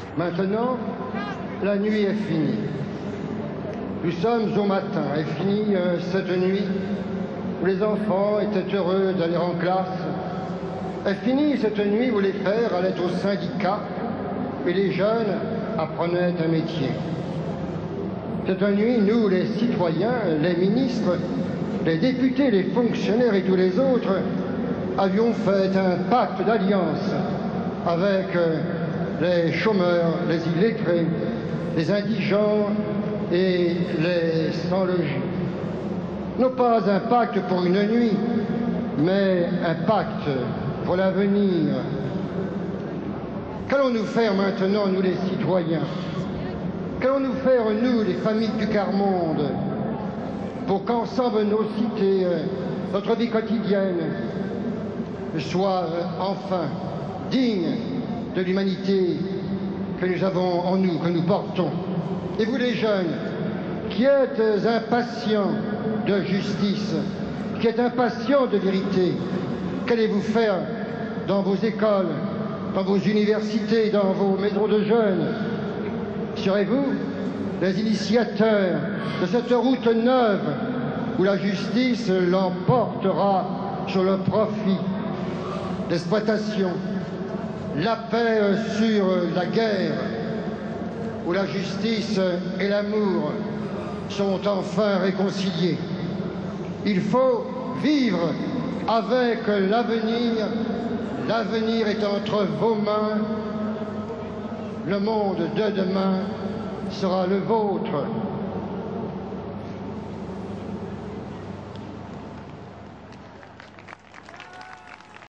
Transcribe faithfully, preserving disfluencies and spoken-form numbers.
Maintenant, la nuit est finie. Nous sommes au matin. Est finie euh, cette nuit où les enfants étaient heureux d'aller en classe. Est finie cette nuit où les pères allaient au syndicat et les jeunes apprenaient un métier. Cette nuit, nous, les citoyens, les ministres, les députés, les fonctionnaires et tous les autres, avions fait un pacte d'alliance avec euh, les chômeurs, les illettrés, les indigents et les sans-logis. Non pas un pacte pour une nuit, mais un pacte pour l'avenir. Qu'allons-nous faire maintenant, nous les citoyens? Qu'allons-nous faire, nous, les familles du quart-monde, pour qu'ensemble nos cités, notre vie quotidienne, soit enfin digne de l'humanité que nous avons en nous, que nous portons? Et vous les jeunes, qui êtes impatients de justice, qui êtes impatients de vérité, qu'allez-vous faire dans vos écoles, dans vos universités, dans vos maisons de jeunes? Serez-vous les initiateurs de cette route neuve où la justice l'emportera sur le profit, l'exploitation, la paix sur la guerre, où la justice et l'amour sont enfin réconciliés? Il faut vivre avec l'avenir. L'avenir est entre vos mains. Le monde de demain sera le vôtre.